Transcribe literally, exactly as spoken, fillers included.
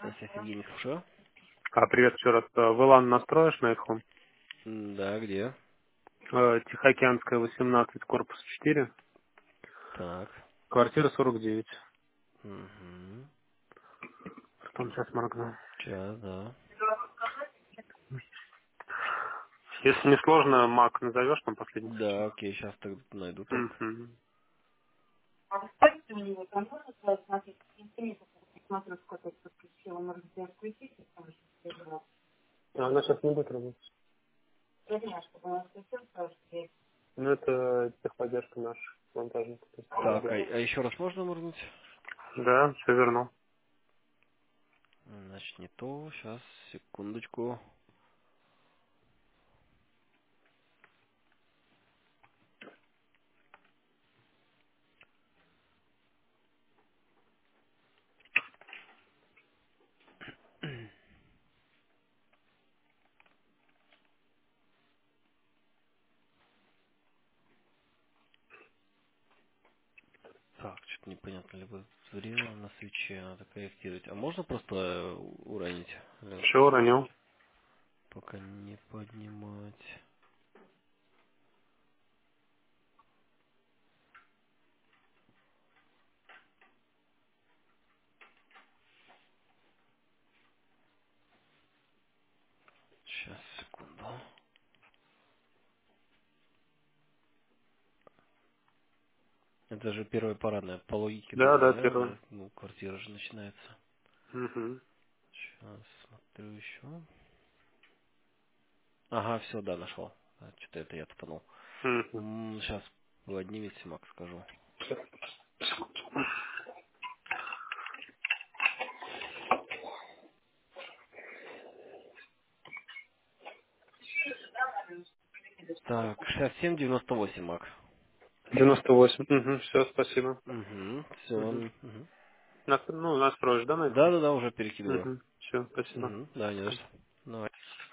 Здравствуйте, Евгений, слушаю. А, привет еще раз. Э, В Илан настроишь на iPhone? М, Да, где? Э, Тихоокеанская, восемнадцать, корпус четыре, Так. квартира сорок девять. Угу. Потом сейчас моргну. Сейчас, да. Если не сложно, Мак назовешь там последний Да, ключи? окей, сейчас так найду только. Мгм. А она сейчас не будет работать. Ну, это техподдержка наша, монтажник. то есть Так, а, работает. а еще раз можно моргнуть? Да, все вернул. М, Значит, не то. Сейчас, секундочку. Так, что-то непонятно. Либо зрело на свече, надо корректировать. А можно просто э, уронить? Или Все уронил. пока не поднимать. Сейчас, секунду. Это же первая парадная. По логике Да, должна, да, да? первый. э, Ну, квартира же начинается. Угу. Сейчас смотрю еще. Ага, все, да, нашел. Что-то это я тупанул. Угу. Сейчас поднимите, Макс, скажу. Так, шестьдесят семь девяносто восемь, Макс. девяносто восемь. Угу. Все, спасибо. Угу, все. Угу. Угу. Ну, настроишь, да, на iPhone? Да-да-да, уже перекидываю. Угу. Все, спасибо. Угу, да, не за что. Давай.